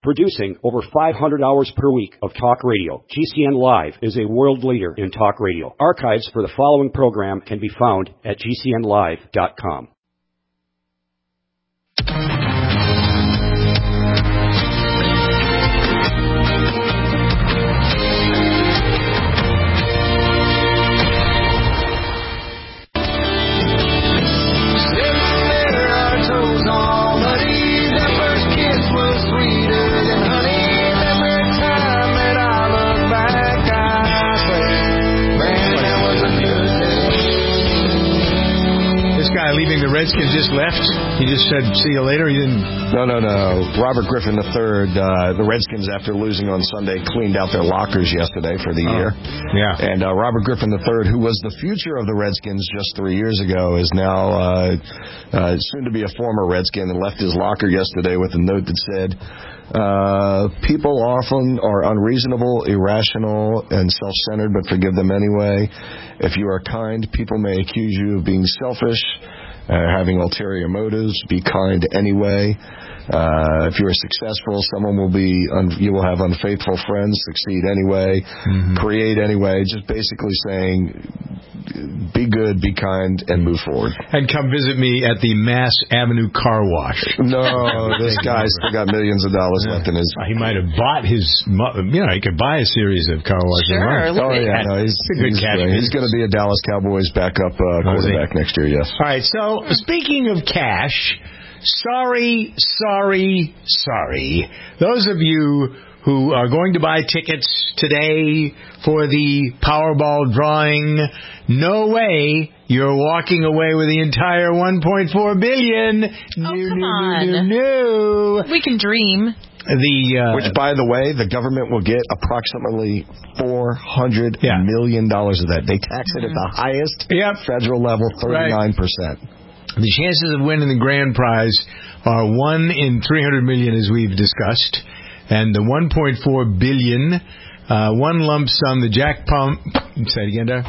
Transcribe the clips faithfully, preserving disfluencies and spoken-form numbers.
Producing over five hundred hours per week of talk radio, G C N Live is a world leader in talk radio. Archives for the following program can be found at G C N live dot com. Leaving the Redskins just left? He just said, see you later? He didn't... No, no, no. Robert Griffin the third, uh, the Redskins, after losing on Sunday, cleaned out their lockers yesterday for the oh. year. Yeah. And uh, Robert Griffin the third, who was the future of the Redskins just three years ago, is now uh, uh, soon to be a former Redskin, and left his locker yesterday with a note that said, uh, people often are unreasonable, irrational, and self-centered, but forgive them anyway. If you are kind, people may accuse you of being selfish, Uh, having ulterior motives. Be kind anyway. Uh, if you are successful, someone will be, un- you will have unfaithful friends. Succeed anyway. Mm-hmm. Create anyway. Just basically saying, be good, be kind, and move forward. And come visit me at the Mass Avenue Car Wash. No, this guy's still got millions of dollars yeah. left in his... He might have bought his, you know, he could buy a series of car washes. Sure. Oh, yeah, no, he's, a good he's, catch. He's going to be a Dallas Cowboys backup uh, quarterback next year, yes. All right, so speaking of cash, sorry, sorry, sorry. Those of you who are going to buy tickets today for the Powerball drawing, no way you're walking away with the entire one point four billion dollars. Oh, no, come no, on. no, no, no. We can dream. The, uh, Which, by the way, the government will get approximately four hundred yeah. million dollars of that. They tax it at the highest yep. federal level, thirty-nine percent. Right. The chances of winning the grand prize are one in three hundred million, as we've discussed. And the one point four billion dollars, uh, one lump sum, the jackpot, say it again, Doug.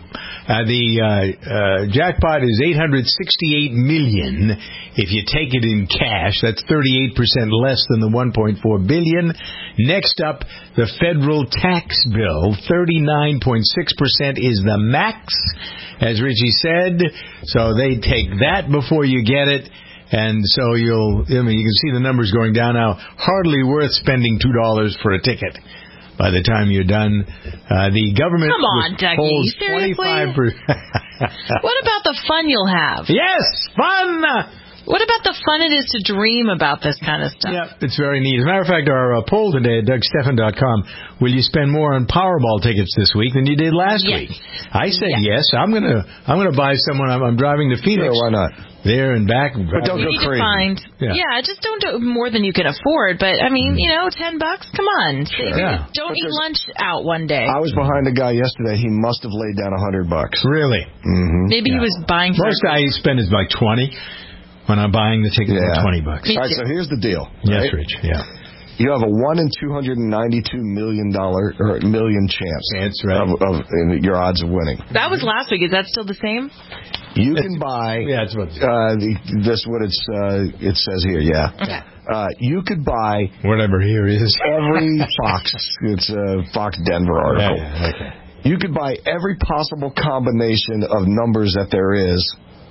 Uh, the uh, uh, jackpot is eight hundred sixty-eight million dollars. If you take it in cash, that's thirty-eight percent less than the one point four billion dollars. Next up, the federal tax bill, thirty-nine point six percent is the max, as Richie said. So they take that before you get it. And so you'll, I mean, you can see the numbers going down now. Hardly worth spending two dollars for a ticket. By the time you're done, uh, the government Come on, Dougie. twenty-five percent. What about the fun you'll have? Yes, fun! What about the fun it is to dream about this kind of stuff? Yeah, it's very neat. As a matter of fact, our uh, poll today at Doug Stephan dot com, will you spend more on Powerball tickets this week than you did last yes. week? I said yes. yes. I'm gonna I'm gonna buy someone. I'm, I'm driving to Phoenix. Sure, why not? There and back. But don't you go need crazy. To find, yeah. yeah, just don't do more than you can afford. But, I mean, you know, ten bucks, come on. Sure. Yeah. Don't because eat lunch out one day. I was behind a guy yesterday. He must have laid down a hundred bucks. Really? Mm-hmm. Maybe yeah. he was buying Most I spend is like twenty when I'm buying the ticket yeah. for twenty bucks. All right, so here's the deal. Yes, right? Rich, yeah. You have a one in two hundred ninety-two million dollar or million chance That's right. of, of in your odds of winning. That was last week. Is that still the same? You can buy. Yeah, it's what uh, the, this what it's uh, it says here. Yeah. Okay. Uh, you could buy whatever here is every Fox. It's a Fox Denver article. Yeah, yeah, okay. You could buy every possible combination of numbers that there is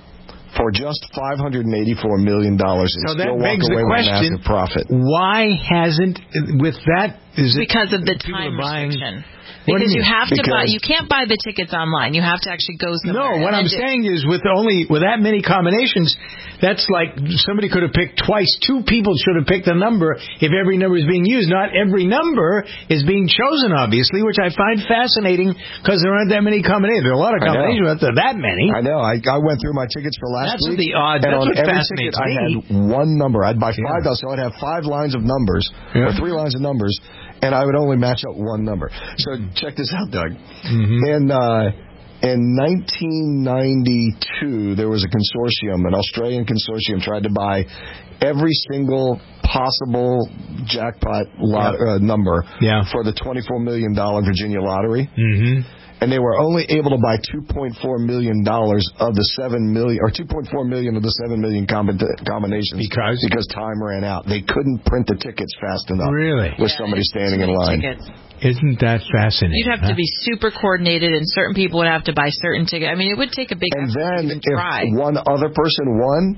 for just five hundred eighty-four million dollars and so that still walk begs away the with question, massive profit. Why hasn't, with that, is it because of the people time are buying, restriction. What do Because you you mean? have to Because buy, you can't buy the tickets online. You have to actually go somewhere. No, what I'm do, saying is with only with that many combinations, that's like somebody could have picked twice. Two people should have picked a number if every number is being used. Not every number is being chosen, obviously, which I find fascinating because there aren't that many combinations. There are a lot of combinations, but there are that many. I know. I, I went through my tickets for last that's week. That's the odds. And That's on what every fascinates ticket, me. I had one number. I'd buy five dollars, yeah. so I'd have five lines of numbers, yeah. or three lines of numbers, and I would only match up one number. So check this out, Doug. Mm-hmm. In, uh, in nineteen ninety-two, there was a consortium, an Australian consortium, tried to buy every single possible jackpot lot, yeah. uh, number yeah. for the twenty-four million dollars Virginia lottery. Mm-hmm. and they were only able to buy two point four million dollars of the seven million, or two point four million of the seven million combi- combinations because because time ran out. They couldn't print the tickets fast enough. Really? With Yeah, somebody standing in line. Tickets. Isn't that fascinating? You'd have huh? to be super coordinated, and certain people would have to buy certain tickets. I mean, it would take a big And effort to then even if try. one other person won,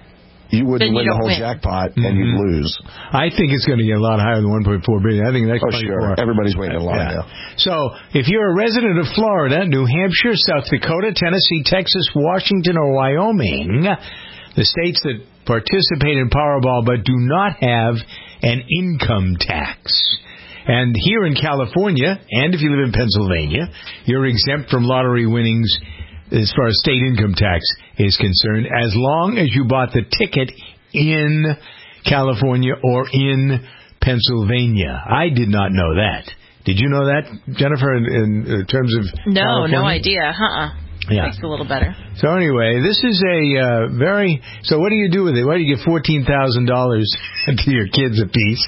you wouldn't Then you win the don't whole win. jackpot, Mm-hmm. and you'd lose. I think it's going to get a lot higher than one point four billion. I think that's Oh, twenty-four. sure. Everybody's waiting in line Yeah. now. So, if you're a resident of Florida, New Hampshire, South Dakota, Tennessee, Texas, Washington, or Wyoming, the states that participate in Powerball but do not have an income tax. And here in California, and if you live in Pennsylvania, you're exempt from lottery winnings as far as state income tax is concerned, as long as you bought the ticket in California or in Pennsylvania. I did not know that. Did you know that, Jennifer, in, in terms of No, California? no idea. Uh-uh. Yeah. Makes it a little better. So anyway, this is a uh, very... So what do you do with it? Why do you get fourteen thousand dollars to your kids apiece?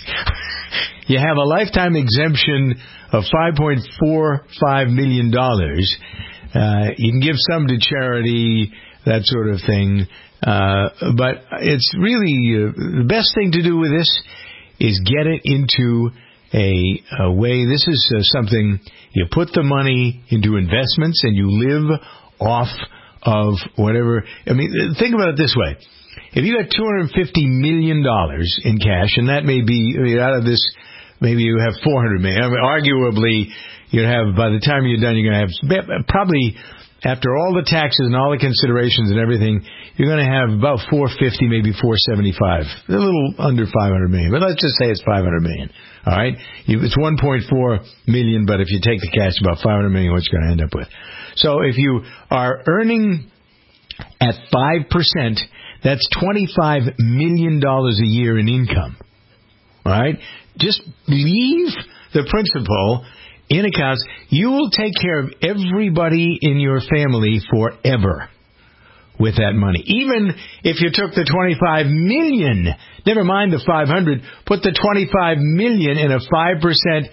You have a lifetime exemption of five point four five million dollars. Uh, you can give some to charity, that sort of thing. Uh, but it's really... Uh, the best thing to do with this is get it into a, a way... This is uh, something... You put the money into investments and you live off of whatever. I mean, think about it this way. If you got two hundred fifty million dollars in cash, and that may be, I mean, out of this, maybe you have four hundred million dollars. I mean, arguably, you'd have, by the time you're done, you're going to have probably, after all the taxes and all the considerations and everything, you're going to have about four hundred fifty, maybe four hundred seventy-five, a little under five hundred million. But let's just say it's five hundred million. All right, it's one point four million, but if you take the cash, about five hundred million, what you're going to end up with. So if you are earning at five percent, that's twenty-five million dollars a year in income. All right, just leave the principal in accounts. You will take care of everybody in your family forever with that money. Even if you took the twenty-five million, never mind the five hundred, put the twenty-five million in a five percent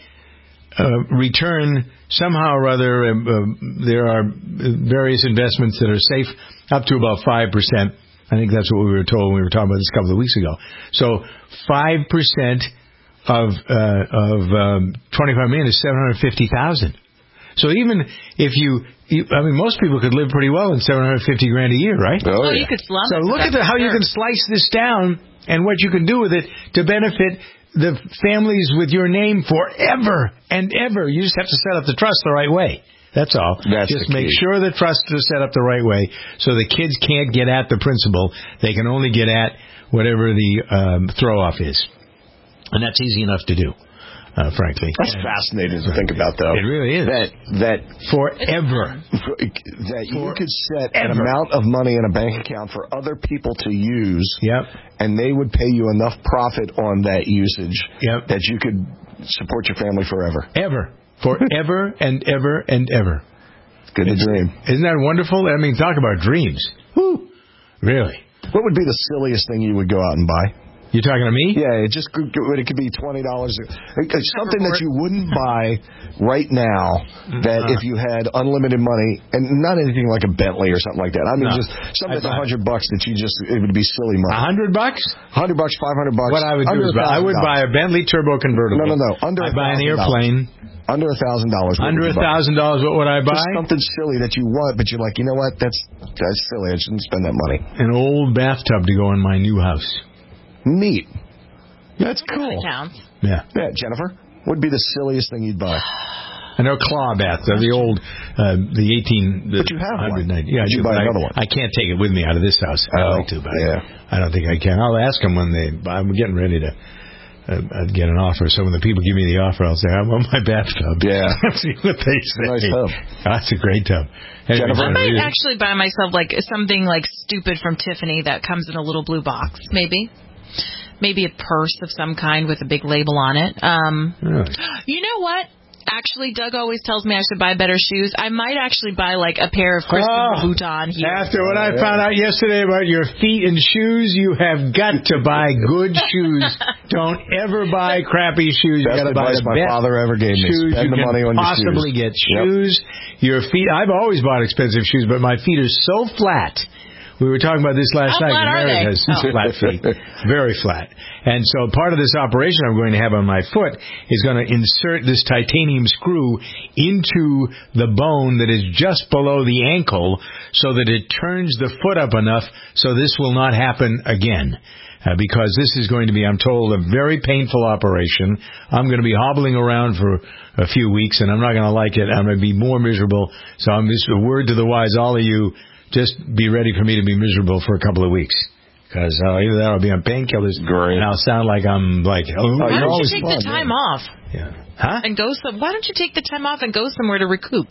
uh, return somehow or other. Uh, uh, there are various investments that are safe up to about five percent. I think that's what we were told when we were talking about this a couple of weeks ago. So five percent of uh, of um, twenty-five million is seven hundred fifty thousand. So even if you, you, I mean, most people could live pretty well in seven hundred fifty grand a year, right? Oh, Oh, yeah. you could slum So it. look at the, how you can slice this down and what you can do with it to benefit the families with your name forever and ever. You just have to set up the trust the right way. That's all. That's just the make key. sure the trust is set up the right way so the kids can't get at the principal. They can only get at whatever the um, throw-off is. And that's easy enough to do, uh, frankly. That's fascinating to think about, though. It really is. That that Forever. that you For could set an ever. amount of money in a bank account for other people to use, Yep. and they would pay you enough profit on that usage Yep. that you could support your family forever. Ever. Forever and ever and ever. Good to dream. Isn't that wonderful? I mean, talk about dreams. Woo. Really? What would be the silliest thing you would go out and buy? You talking to me? Yeah, it just could, it could be twenty dollars. Something that you wouldn't buy right now that if you had unlimited money, and not anything like a Bentley or something like that. I mean, No. just something I'd that's a buy- hundred bucks that you just, it would be silly A money. hundred bucks? Hundred bucks, five hundred bucks. What I would do under is buy, I would $1,000. buy a Bentley turbo convertible. No, no, no. Under I'd buy an $1,000. airplane. Under a thousand dollars. Under a thousand dollars, what would I buy? Just something silly that you want, but you're like, you know what? That's that's silly. I shouldn't spend that money. An old bathtub to go in my new house. Neat. That's That cool. counts. Yeah. Yeah, Jennifer, what would be the silliest thing you'd buy? I know claw bathtub, the old, uh, the eighteen. The But you have one. one hundred ninety Yeah, Would I you do, buy but another I, one? I can't take it with me out of this house. I'd Oh, like to, but yeah. I don't think I can. I'll ask them when they. I'm getting ready to. Uh, I'd get an offer. So when the people give me the offer, I'll say, I want my bathtub. Yeah. See what they say. Nice tub. That's a great tub. Anyway, Jennifer? I might really- actually buy myself like something like stupid from Tiffany that comes in a little blue box, maybe. Maybe a purse of some kind with a big label on it. Um, Really? you know what? actually, Doug always tells me I should buy better shoes. I might actually buy, like, a pair of Christian Oh, Louboutin here. After what I found out yesterday about your feet and shoes, you have got to buy good shoes. Don't ever buy crappy shoes. Best You got to buy advice the my best father ever gave me. shoes Spend you the can money on your possibly shoes. get. Shoes, yep. Your feet. I've always bought expensive shoes, but my feet are so flat. We were talking about this last How night. flat are Meredith they? has Oh. flat feet, very flat. And so part of this operation I'm going to have on my foot is going to insert this titanium screw into the bone that is just below the ankle so that it turns the foot up enough so this will not happen again. Uh, because this is going to be, I'm told, a very painful operation. I'm going to be hobbling around for a few weeks, and I'm not going to like it. I'm going to be more miserable. So I'm just a word to the wise, all of you, just be ready for me to be miserable for a couple of weeks. Because uh, either that or I'll be on painkillers, and I'll sound like I'm like, oh, why you're don't always you take fun, the time yeah. off? Yeah. Huh? And go some. Why don't you take the time off and go somewhere to recoup?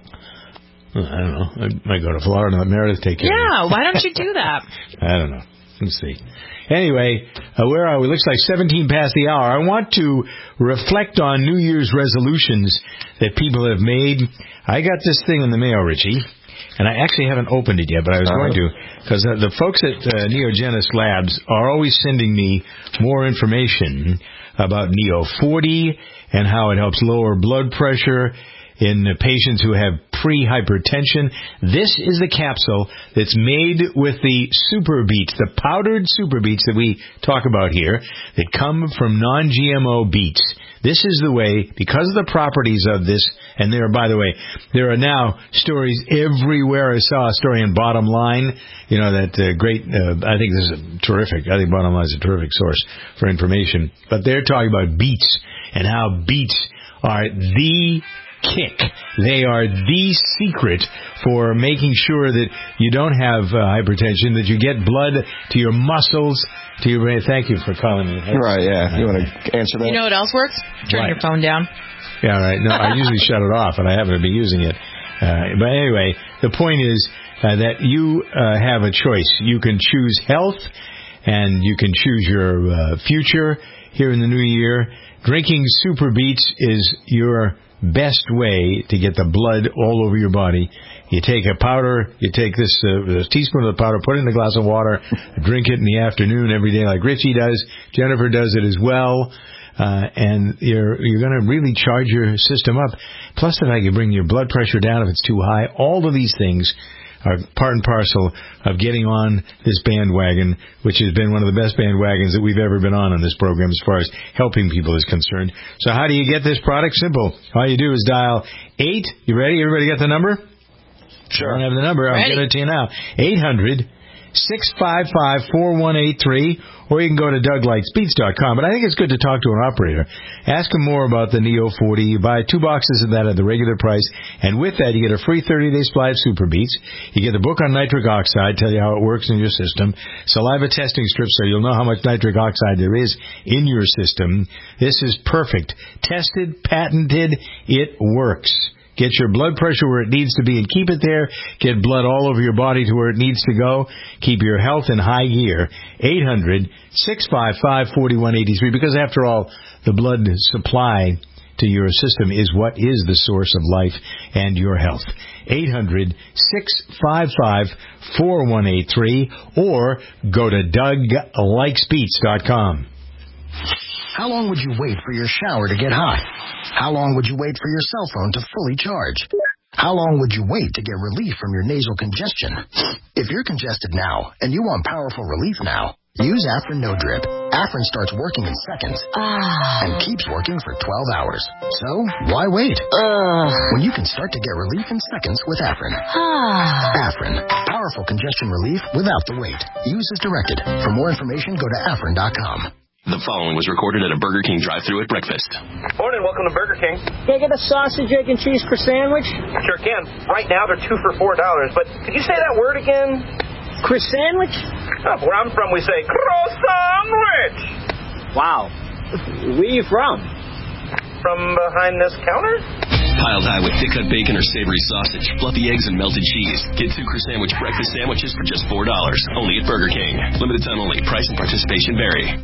I don't know. I might go to Florida and let Meredith take care of me. Yeah, why don't you do that? I don't know. Let's see. Anyway, uh, where are we? Looks like seventeen past the hour. I want to reflect on New Year's resolutions that people have made. I got this thing in the mail, Richie, and I actually haven't opened it yet, but I was uh-huh. going to, because uh, the folks at uh, Neogenis Labs are always sending me more information about Neo forty and how it helps lower blood pressure in patients who have pre-hypertension. This is the capsule that's made with the super beets, the powdered super beets that we talk about here, that come from non-G M O beets. This is the way, because of the properties of this, and there, by the way, there are now stories everywhere. I saw a story in Bottom Line, you know, that uh, great, uh, I think this is terrific. I think Bottom Line is a terrific source for information. But they're talking about beets and how beets are the kick. They are the secret for making sure that you don't have uh, hypertension, that you get blood to your muscles, to your brain. Thank you for calling me. Right, yeah. You want to answer that? You know what else works? Turn what? your phone down. Yeah, right. No, I usually shut it off, and I haven't been using it. Uh, but anyway, the point is uh, that you uh, have a choice. You can choose health, and you can choose your uh, future here in the new year. Drinking Super Beets is your best way to get the blood all over your body. You take a powder, you take this uh, a teaspoon of the powder, put it in a glass of water, drink it in the afternoon every day like Richie does. Jennifer does it as well. Uh, and you're you're going to really charge your system up. Plus the fact you bring your blood pressure down if it's too high. All of these things are part and parcel of getting on this bandwagon, which has been one of the best bandwagons that we've ever been on in this program as far as helping people is concerned. So how do you get this product? Simple. All you do is dial eight. You ready? Everybody got the number? Sure. I don't have the number. I'll Ready. give it to you now. eight hundred, six five five, four one eight three, or you can go to Doug Likes Beets dot com. But I think it's good to talk to an operator. Ask them more about the Neo forty. You buy two boxes of that at the regular price, and with that you get a free thirty-day supply of Super Beets. You get the book on nitric oxide, tell you how it works in your system. Saliva testing strips so you'll know how much nitric oxide there is in your system. This is perfect. Tested, patented, it works. Get your blood pressure where it needs to be and keep it there. Get blood all over your body to where it needs to go. Keep your health in high gear. eight hundred, six five five, four one eight three. Because after all, the blood supply to your system is what is the source of life and your health. eight hundred, six five five, four one eight three or go to Doug Likes Beets dot com. How long would you wait for your shower to get hot? How long would you wait for your cell phone to fully charge? How long would you wait to get relief from your nasal congestion? If you're congested now and you want powerful relief now, use Afrin No Drip. Afrin starts working in seconds Ah. and keeps working for twelve hours. So, why wait? Ugh. When you can start to get relief in seconds with Afrin. Ah. Afrin, powerful congestion relief without the wait. Use as directed. For more information, go to Afrin dot com. The following was recorded at a Burger King drive-thru at breakfast. Morning, welcome to Burger King. Can I get a sausage, egg, and cheese croissant sandwich? Sure can. Right now they're two for four dollars. But could you say that word again? Croissant sandwich? Oh, where I'm from, we say croissant sandwich. Wow. Where are you from? From behind this counter? Piled high with thick-cut bacon or savory sausage, fluffy eggs, and melted cheese. Get two croissant sandwich breakfast sandwiches for just four dollars. Only at Burger King. Limited time only. Price and participation vary.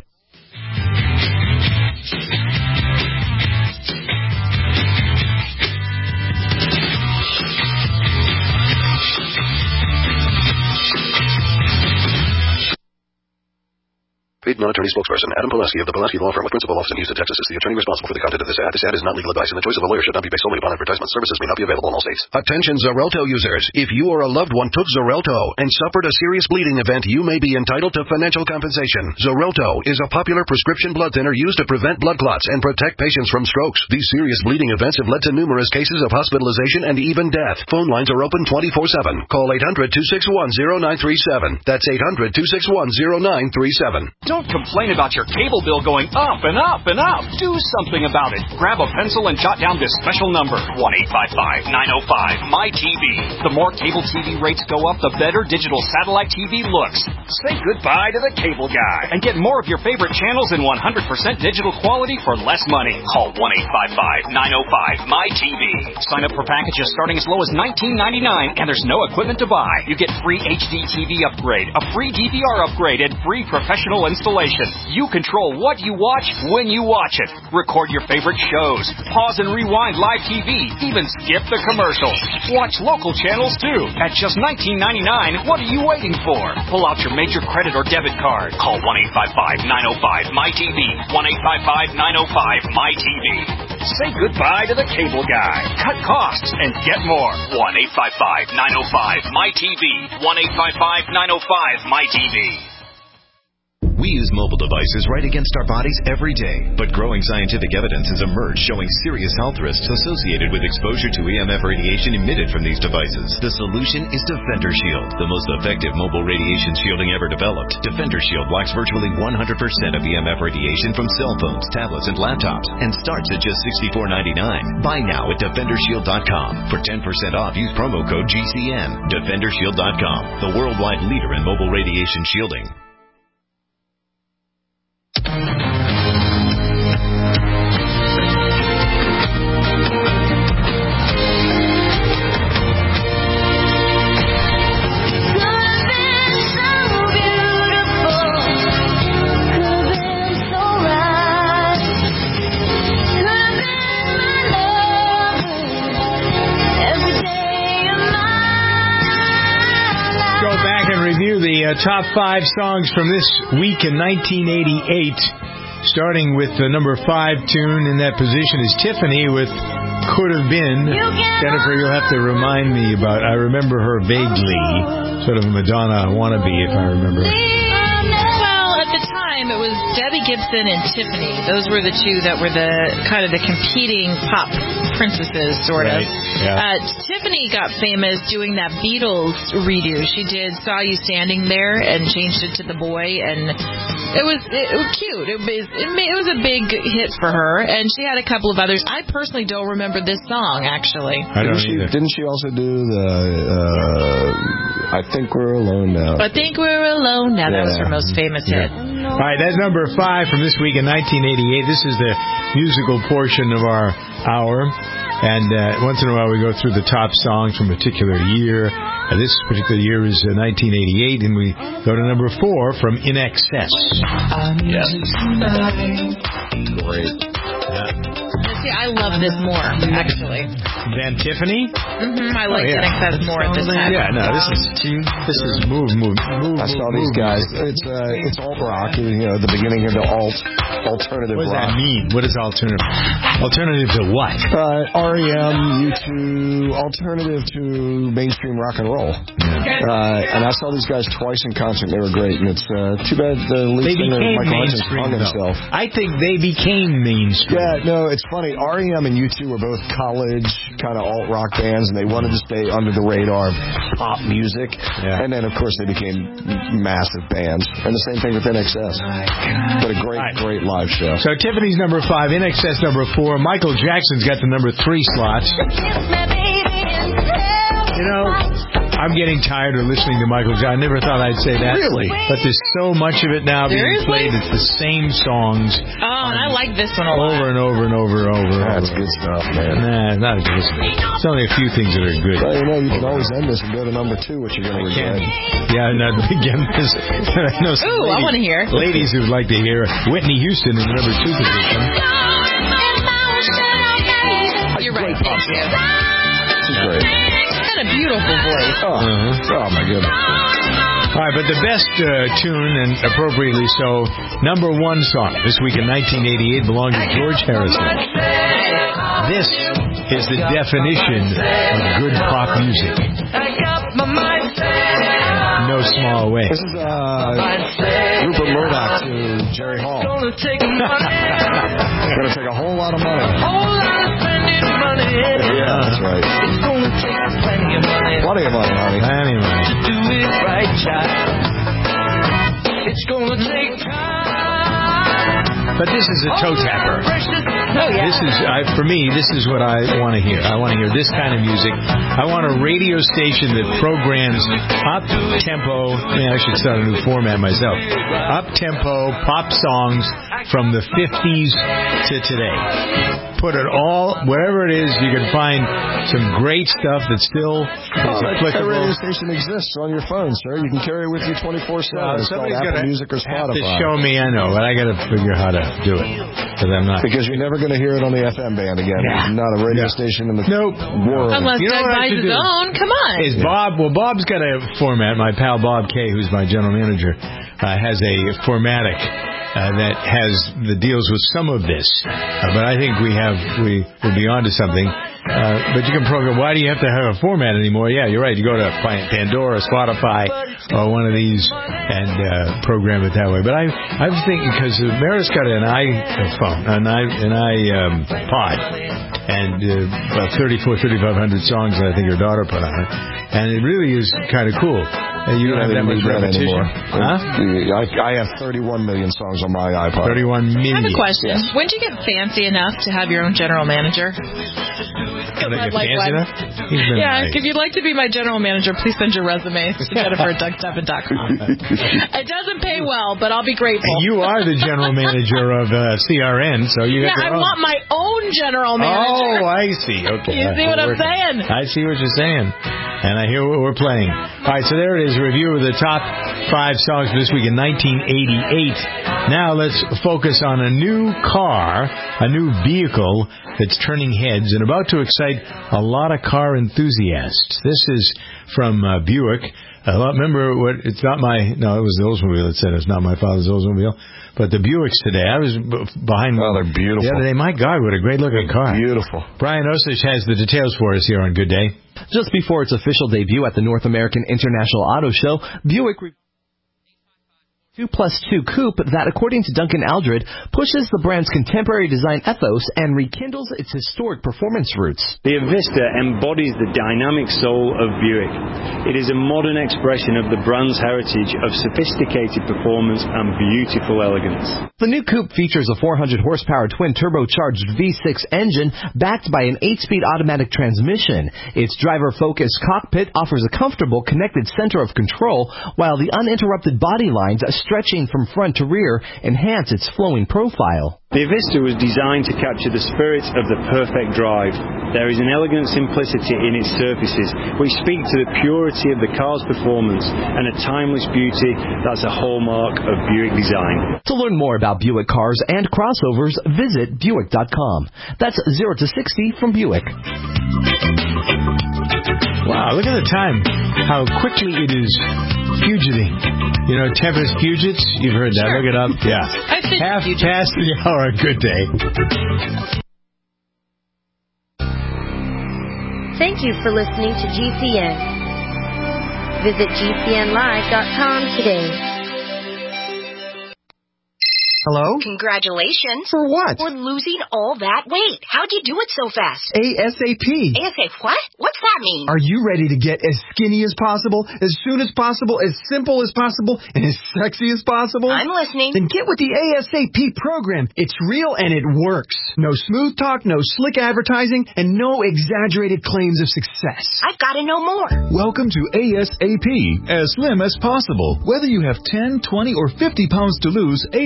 non-attorney spokesperson. Adam Pulaski of the Pulaski Law Firm with principal office in Houston, Texas is the attorney responsible for the content of this ad. This ad is not legal advice, and the choice of a lawyer should not be based solely upon advertisement. Services may not be available in all states. Attention Xarelto users. If you or a loved one took Xarelto and suffered a serious bleeding event, you may be entitled to financial compensation. Xarelto is a popular prescription blood thinner used to prevent blood clots and protect patients from strokes. These serious bleeding events have led to numerous cases of hospitalization and even death. Phone lines are open twenty-four seven. Call eight hundred, two six one, zero nine three seven. That's eight hundred, two six one, zero nine three seven. Don't complain about your cable bill going up and up and up. Do something about it. Grab a pencil and jot down this special number, one eight five five, nine oh five, M Y T V. The more cable T V rates go up, the better digital satellite T V looks. Say goodbye to the cable guy and get more of your favorite channels in one hundred percent digital quality for less money. Call one eight five five, nine oh five, M Y T V. Sign up for packages starting as low as nineteen ninety-nine, and there's no equipment to buy. You get free H D T V upgrade, a free D V R upgrade, and free professional installation. You control what you watch when you watch it. Record your favorite shows. Pause and rewind live T V. Even skip the commercials. Watch local channels too. At just nineteen ninety-nine, what are you waiting for? Pull out your major credit or debit card. Call one eight five five, nine oh five, M Y T V. one eight five five, nine oh five, M Y T V. Say goodbye to the cable guy. Cut costs and get more. one eight five five, nine oh five, M Y T V. one eight five five, nine oh five, M Y T V. We use mobile devices right against our bodies every day, but growing scientific evidence has emerged showing serious health risks associated with exposure to E M F radiation emitted from these devices. The solution is Defender Shield, the most effective mobile radiation shielding ever developed. Defender Shield blocks virtually one hundred percent of E M F radiation from cell phones, tablets, and laptops, and starts at just sixty-four ninety-nine. Buy now at defender shield dot com. For ten percent off, use promo code G C N. defender shield dot com, the worldwide leader in mobile radiation shielding. The uh, top five songs from this week in nineteen eighty-eight, starting with the number five tune in that position is Tiffany with Could Have Been. Jennifer, you'll have to remind me about, I remember her vaguely, sort of a Madonna wannabe, if I remember. Well, at the time, it was Debbie Gibson and Tiffany. Those were the two that were the kind of the competing pop princesses, sort right. of. Yeah. Uh, Tiffany got famous doing that Beatles redo. She did Saw You Standing There and changed it to The Boy, and it was it, it was cute. It was it, it was a big hit for her, and she had a couple of others. I personally don't remember this song, actually. I don't didn't she, either. Didn't she also do the uh, I Think We're Alone Now? I Think We're Alone Now. Yeah. That was her most famous yeah. hit. All right, that's number five from this week in nineteen eighty-eight. This is the musical portion of our hour. And uh, once in a while we go through the top songs from a particular year. Uh, this particular year is uh, nineteen eighty-eight, and we go to number four from In Excess. Yes. Great. Yeah. See, I love this more, actually. Than Tiffany? Mm-hmm. I like oh, yeah. In Excess more at this time. Yeah, no, this is this is move, move, move. I saw move, these move. guys. It's uh, it's alt rock. You know, the beginning of the alt alternative rock. What does rock. that mean? What is alternative? Alternative to what? Uh, R E M, U two, alternative to mainstream rock and roll. Yeah. Uh, and I saw these guys twice in concert. They were great. And it's uh, too bad the lead singer Michael Hutchence hung himself. I think they became mainstream. Yeah, no, it's funny. R E M and U two were both college kind of alt rock bands, and they wanted to stay under the radar of pop music. Yeah. And then, of course, they became massive bands. And the same thing with In Excess. But a great, right. great live show. So Tiffany's number five, In Excess number four. Michael Jackson's got the number three slot. You know, I'm getting tired of listening to Michael Jackson. I never thought I'd say that. Really? But there's so much of it now being Seriously? played. It's the same songs. Oh, and I like this one a lot. Over and over and over and over. That's over. good stuff, man. Nah, not good. It's only a few things that are good. Well, you know, you can always end this and go to number two, which you're going to regret. Yeah, no, again, this, I know some Ooh, ladies, I want to hear. Ladies who'd like to hear Whitney Houston in the number two position. You're right. Thank you. She's great. She's got a beautiful voice. Oh, uh-huh. oh my goodness. All right, but the best uh, tune, and appropriately so, number one song this week in nineteen eighty-eight belonged to George Harrison. This is the definition of good pop music. No small way. This is uh, Rupert Murdoch to Jerry Hall. It's going to take a whole lot of money. Yeah, that's right. It's going to take plenty of money. Plenty of money, honey. Plenty of money. To do it right, child. It's going to take time. But this is a toe tapper. Oh, yeah. This is, I, for me, this is what I want to hear. I want to hear this kind of music. I want a radio station that programs up-tempo, man, I should start a new format myself, up-tempo pop songs from the fifties to today. Put it all, whatever it is, you can find some great stuff that still is oh, applicable. That radio station exists on your phone, sir. You can carry it with you twenty-four seven. Uh, it's called somebody's Apple got Music or have Spotify. to show me, I know, but I got to figure how to do it. Because I'm not. Because you're never going to hear it on the F M band again. Yeah. Not a radio Yeah. station in the nope. world. Unless You know Doug what I buys should his do? own. Come on. Is Bob, well, Bob's got a format. My pal Bob Kay, who's my general manager, uh, has a formatic uh, that has that deals with some of this. Uh, but I think we have we will be onto something. Uh, but you can program. Why do you have to have a format anymore? Yeah, you're right. You go to Pandora, Spotify, or one of these, and uh, program it that way. But I, I was thinking because Meredith's got an iPhone, an i, an i um, pod, and uh, about thirty-four, thirty-five hundred songs that I think her daughter put on it, and it really is kind of cool. And you don't have that much repetition. Huh? I, I have thirty-one million songs on my iPod. thirty-one million. I have a question. Yes. When did you get fancy enough to have your own general manager? Can I I'd get like fancy one. enough? He's been Yeah, nice. if you'd like to be my general manager, please send your resume to Jennifer at Doug Stephan dot com. It doesn't pay well, but I'll be grateful. And you are the general manager of uh, C R N, so you Yeah, got I your own. want my own general manager. Oh, I see. Okay. You see what I'm saying? I see what you're saying. And I hear what we're playing. All right, so there it is, a review of the top five songs this week in nineteen eighty-eight. Now let's focus on a new car, a new vehicle that's turning heads and about to excite a lot of car enthusiasts. This is from uh, Buick. Uh, remember, what? It's not my, no, it was the Oldsmobile that said it's not my father's Oldsmobile. But the Buicks today, I was b- behind Oh, they're beautiful. the other day. My God, what a great looking car. Beautiful. Brian Osich has the details for us here on Good Day. Just before its official debut at the North American International Auto Show, Buick re- two plus two coupe that, according to Duncan Aldred, pushes the brand's contemporary design ethos and rekindles its historic performance roots. The Avista embodies the dynamic soul of Buick. It is a modern expression of the brand's heritage of sophisticated performance and beautiful elegance. The new coupe features a four hundred horsepower twin-turbocharged V six engine backed by an eight-speed automatic transmission. Its driver-focused cockpit offers a comfortable connected center of control, while the uninterrupted body lines stretching from front to rear enhance its flowing profile. The Avista was designed to capture the spirit of the perfect drive. There is an elegant simplicity in its surfaces, which speak to the purity of the car's performance and a timeless beauty that's a hallmark of Buick design. To learn more about Buick cars and crossovers, visit Buick dot com. That's zero to sixty from Buick. Wow, look at the time. How quickly it is fugiting. You know, Tempest Fugits? You've heard that. Sure. Look it up. Yeah. I've seen Half Fugits. past the hour. Good day. Thank you for listening to G C N. Visit G C N live dot com today. Hello? Congratulations. For what? For losing all that weight. How'd you do it so fast? ASAP. ASAP what? What's that mean? Are you ready to get as skinny as possible, as soon as possible, as simple as possible, and as sexy as possible? I'm listening. Then get with the ASAP program. It's real and it works. No smooth talk, no slick advertising, and no exaggerated claims of success. I've got to know more. Welcome to ASAP, as slim as possible. Whether you have ten, twenty, or fifty pounds to lose, ASAP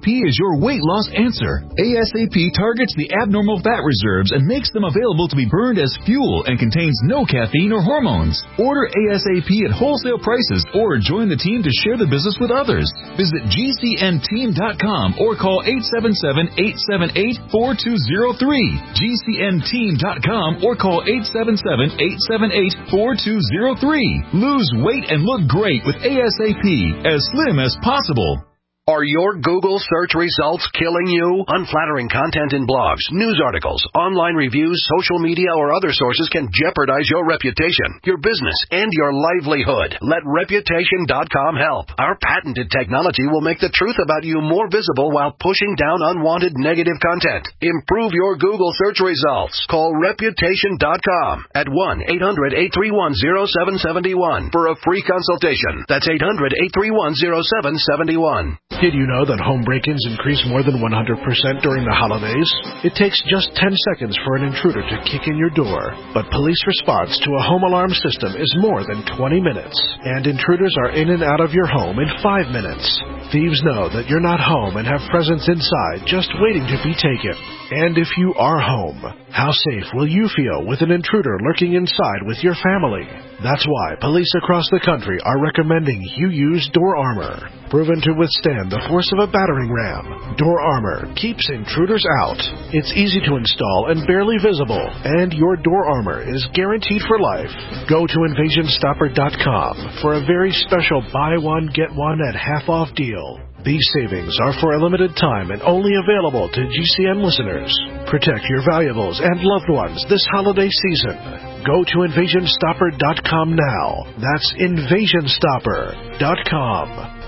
P is your weight loss answer. A S A P targets the abnormal fat reserves and makes them available to be burned as fuel and contains no caffeine or hormones. Order A S A P at wholesale prices or join the team to share the business with others. Visit G C N team dot com or call eight seven seven, eight seven eight, four two zero three. G C N team dot com or call eight seven seven, eight seven eight, four two zero three. Lose weight and look great with A S A P, as slim as possible. Are your Google search results killing you? Unflattering content in blogs, news articles, online reviews, social media, or other sources can jeopardize your reputation, your business, and your livelihood. Let Reputation dot com help. Our patented technology will make the truth about you more visible while pushing down unwanted negative content. Improve your Google search results. Call Reputation dot com at one eight hundred, eight three one, zero seven seven one for a free consultation. That's eight hundred, eight three one, zero seven seven one. Did you know that home break-ins increase more than one hundred percent during the holidays? It takes just ten seconds for an intruder to kick in your door. But police response to a home alarm system is more than twenty minutes. And intruders are in and out of your home in five minutes. Thieves know that you're not home and have presents inside just waiting to be taken. And if you are home, how safe will you feel with an intruder lurking inside with your family? That's why police across the country are recommending you use Door Armor. Proven to withstand the force of a battering ram, Door Armor keeps intruders out. It's easy to install and barely visible, and your Door Armor is guaranteed for life. Go to invasion stopper dot com for a very special buy one, get one at half off deal. These savings are for a limited time and only available to G C N listeners. Protect your valuables and loved ones this holiday season. Go to invasion stopper dot com now. That's invasion stopper dot com.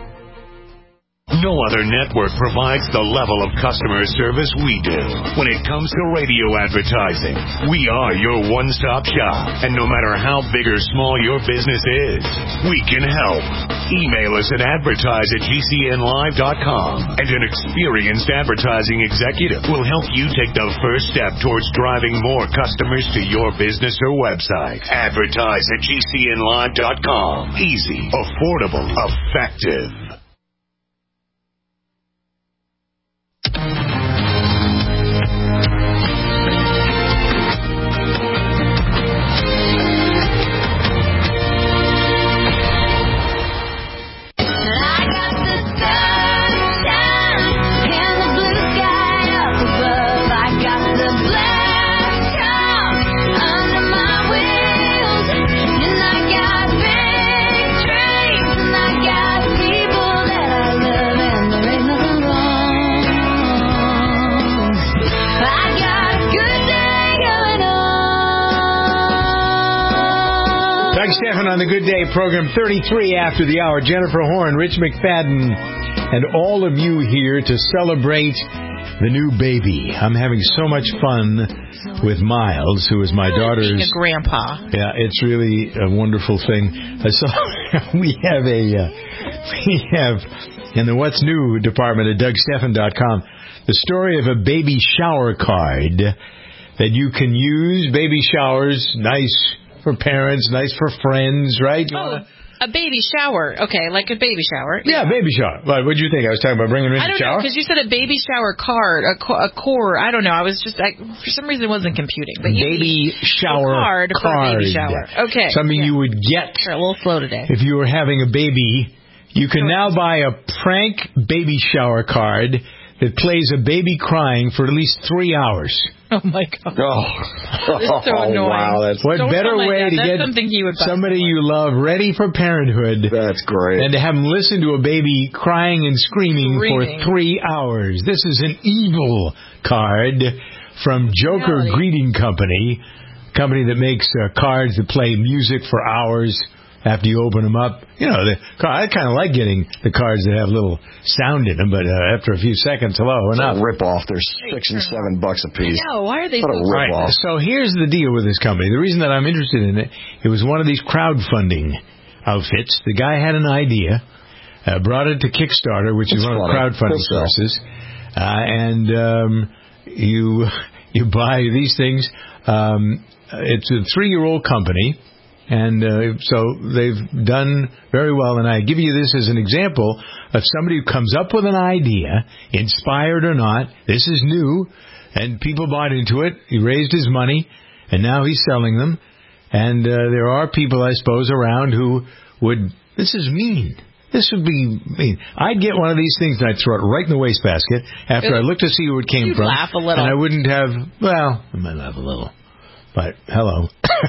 No other network provides the level of customer service we do. When it comes to radio advertising, we are your one-stop shop. And no matter how big or small your business is, we can help. Email us at advertise at G C N live dot com, and an experienced advertising executive will help you take the first step towards driving more customers to your business or website. Advertise at G C N live dot com. Easy, affordable, effective. Stefan on the Good Day program, thirty-three after the hour. Jennifer Horn, Rich McFadden, and all of you here to celebrate the new baby. I'm having so much fun with Miles, who is my daughter's being a grandpa. Yeah, it's really a wonderful thing. So we have a uh, we have in the What's New department at Doug Stephan dot com the story of a baby shower card that you can use. Baby showers, nice for parents, nice for friends, right? You oh, wanna... a baby shower. Okay, like a baby shower. Yeah, baby shower. What did you think? I was talking about bringing her in I don't the shower? know, because you said a baby shower card, a, co- a core. I don't know. I was just, I, for some reason, it wasn't computing. But baby shower card, card. For a baby shower. Okay. Something yeah. you would get. Sure, a little slow today. If you were having a baby, you can now buy a prank baby shower card that plays a baby crying for at least three hours. Oh, my God. Oh, It's so annoying. Oh, wow. That's, what Don't better like way that. to That's get something you would buy somebody for. you love ready for parenthood That's great. than to have them listen to a baby crying and screaming, Screaming. for three hours. This is an evil card from Joker Really? Greeting Company, company that makes uh, cards that play music for hours after you open them up. You know, the, I kind of like getting the cards that have a little sound in them, but uh, after a few seconds, hello, enough. It's a rip-off. They're six and seven bucks a piece. No, why are they What a so rip-off. Right, so here's the deal with this company. The reason that I'm interested in it, it was one of these crowdfunding outfits. The guy had an idea, uh, brought it to Kickstarter, which That's is one funny. of the crowdfunding Cool sources, uh, and um, you you buy these things. Um, it's a three-year-old company. And uh, so they've done very well. And I give you this as an example of somebody who comes up with an idea, inspired or not. This is new, and people bought into it. He raised his money, and now he's selling them. And uh, there are people, I suppose, around who would, this is mean. This would be mean. I'd get one of these things and I'd throw it right in the wastebasket after I looked to see where it came You'd from. laugh a little. And I wouldn't have, well, I might laugh a little. But, hello.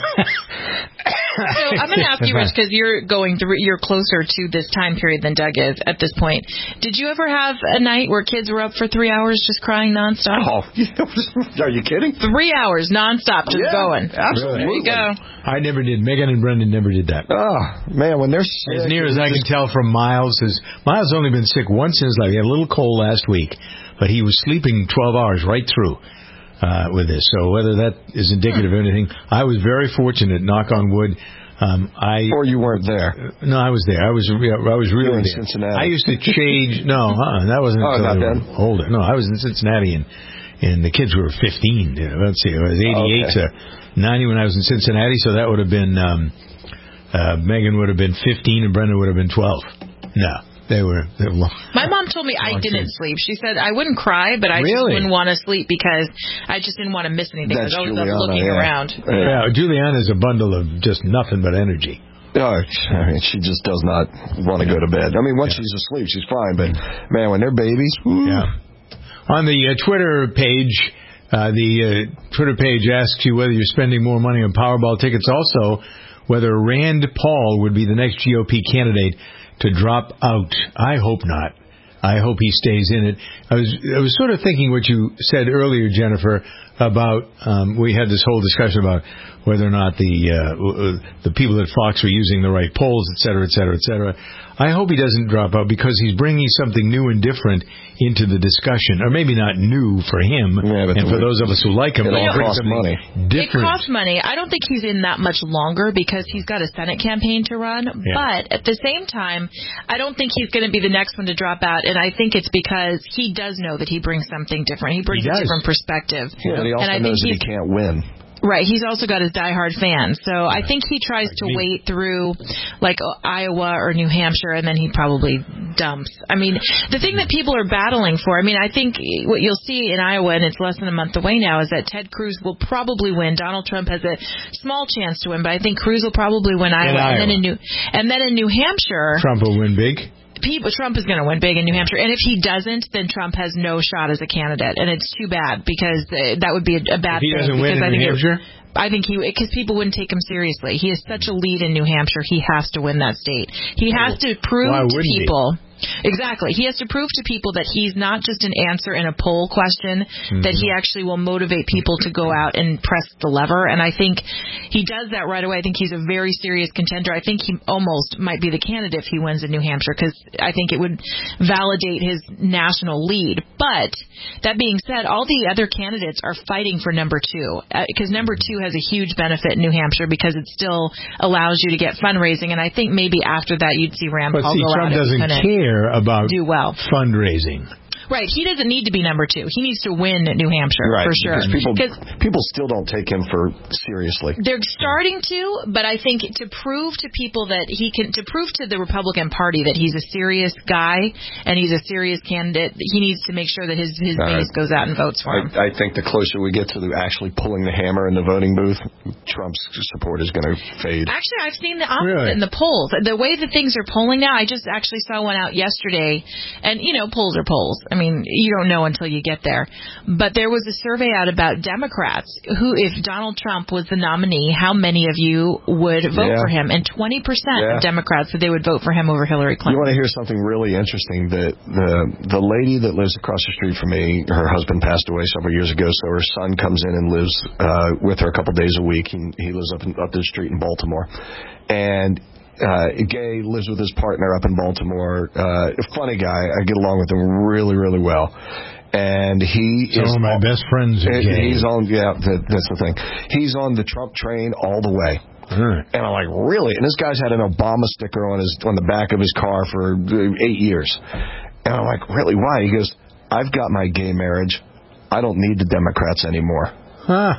So I'm going to ask you, Rich, because you're going through, you're closer to this time period than Doug is at this point. Did you ever have a night where kids were up for three hours just crying nonstop? Oh, are you kidding? Three hours nonstop just yeah, going. Absolutely. There you go. I never did. Megan and Brendan never did that. Oh, man, when they're sick. As near as I can tell from Miles, is Miles only been sick once in his life. He had a little cold last week, but he was sleeping twelve hours right through. Uh, with this. So whether that is indicative of anything, I was very fortunate, knock on wood. Um, I Or you weren't there. No, I was there. I was I was really you were in there. Cincinnati. I used to change. No, uh, that wasn't oh, until not they were then. older. No, I was in Cincinnati, and and the kids were fifteen. You know, let's see, it was eighty-eight oh, okay. to ninety when I was in Cincinnati. So that would have been um, uh, Megan would have been fifteen, and Brenda would have been twelve. No. They were, they were long. My mom told me I didn't sleep. She said I wouldn't cry, but I really? just wouldn't want to sleep because I just didn't want to miss anything. That's I was always Juliana, up looking yeah. around. Yeah, yeah Juliana's a bundle of just nothing but energy. Oh, I mean, she just does not want to go to bed. I mean, once yeah. she's asleep, she's fine. But, man, when they're babies, whoo. Yeah. On the uh, Twitter page, uh, the uh, Twitter page asks you whether you're spending more money on Powerball tickets. Also, whether Rand Paul would be the next G O P candidate to drop out. I hope not. I hope he stays in it. I was I was sort of thinking what you said earlier, Jennifer, about um, we had this whole discussion about whether or not the uh, the people at Fox were using the right polls, et cetera, et cetera, et cetera. I hope he doesn't drop out because he's bringing something new and different into the discussion, or maybe not new for him, yeah, and for those of us who like him, it all costs money. Different. It costs money. I don't think he's in that much longer because he's got a Senate campaign to run. Yeah. But at the same time, I don't think he's going to be the next one to drop out, and I think it's because he does know that he brings something different. He brings he a different perspective. Yeah, but he also and I knows think that he can't win. Right. He's also got his diehard fans. So I think he tries to wait through, like, Iowa or New Hampshire, and then he probably dumps. I mean, the thing that people are battling for, I mean, I think what you'll see in Iowa, and it's less than a month away now, is that Ted Cruz will probably win. Donald Trump has a small chance to win, but I think Cruz will probably win Iowa. In Iowa. And then in New, and then in New Hampshire, Trump will win big. People, Trump is going to win big in New Hampshire, and if he doesn't, then Trump has no shot as a candidate, and it's too bad because uh, that would be a, a bad if he thing. He doesn't win in I New think Hampshire. It, I think he, because people wouldn't take him seriously. He has such a lead in New Hampshire. He has to win that state. He has to prove Why to people. He? Exactly. He has to prove to people that he's not just an answer in a poll question, mm-hmm. that he actually will motivate people to go out and press the lever. And I think he does that right away. I think he's a very serious contender. I think he almost might be the candidate if he wins in New Hampshire because I think it would validate his national lead. But that being said, all the other candidates are fighting for number two because uh, number two has a huge benefit in New Hampshire because it still allows you to get fundraising. And I think maybe after that you'd see Rand Paul see, go Trump out doesn't and care about do well. fundraising. Right. He doesn't need to be number two. He needs to win New Hampshire, right, for sure. Because people, people still don't take him for seriously. They're starting to, but I think to prove to people that he can, to prove to the Republican Party that he's a serious guy and he's a serious candidate, he needs to make sure that his, his base uh, goes out and votes for him. I, I think the closer we get to the actually pulling the hammer in the voting booth, Trump's support is going to fade. Actually, I've seen the opposite really? in the polls. The way that things are polling now, I just actually saw one out yesterday, and, you know, polls are polls. I mean, you don't know until you get there. But there was a survey out about Democrats who, if Donald Trump was the nominee, how many of you would vote yeah. for him? And twenty percent yeah. of Democrats said they would vote for him over Hillary Clinton. You want to hear something really interesting? The, the, the lady that lives across the street from me, her husband passed away several years ago, so her son comes in and lives uh, with her a couple days a week. He, he lives up, in, up the street in Baltimore. And Uh, Gay lives with his partner up in Baltimore. Uh, a funny guy. I get along with him really, really well. And he Some is of my on, best friends are gay. He's on, yeah, that, that's the thing. He's on the Trump train all the way. Right. And I'm like, really? And this guy's had an Obama sticker on his on the back of his car for eight years. And I'm like, really? Why? He goes, I've got my gay marriage. I don't need the Democrats anymore. Huh.